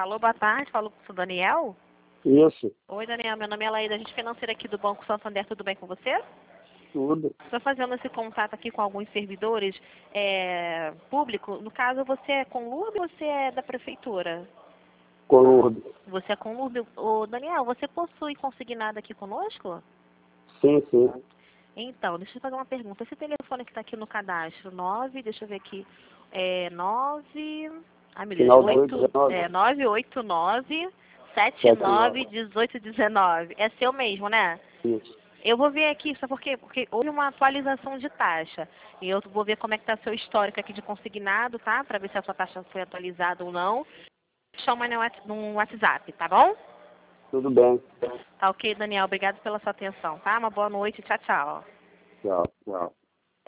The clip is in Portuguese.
Alô, boa tarde. Falo com o Daniel? Isso, Oi, Daniel. Meu nome é Laída, agente financeira aqui do Banco Santander. Tudo bem com você? tudo. Estou fazendo esse contato aqui com alguns servidores públicos. No caso, você é conlurbio ou você é da prefeitura? Colordo. Você é conlurbio. Ô, Daniel, você possui consignado aqui conosco? Sim, sim. Então, deixa eu fazer uma pergunta. Esse telefone que está aqui no cadastro, deixa eu ver aqui, 9... Ai, meu Deus, Final do 19. 989 79 18 19. É seu mesmo, né? Isso. Eu vou ver aqui, sabe por quê? Porque houve uma atualização de taxa. E eu vou ver como é que está seu histórico aqui de consignado, tá? Para ver se a sua taxa foi atualizada ou não. Chama no WhatsApp, tá bom? Tudo bem. Tá ok, Daniel. Obrigado pela sua atenção, tá? Uma boa noite. Tchau, tchau. Tchau, tchau.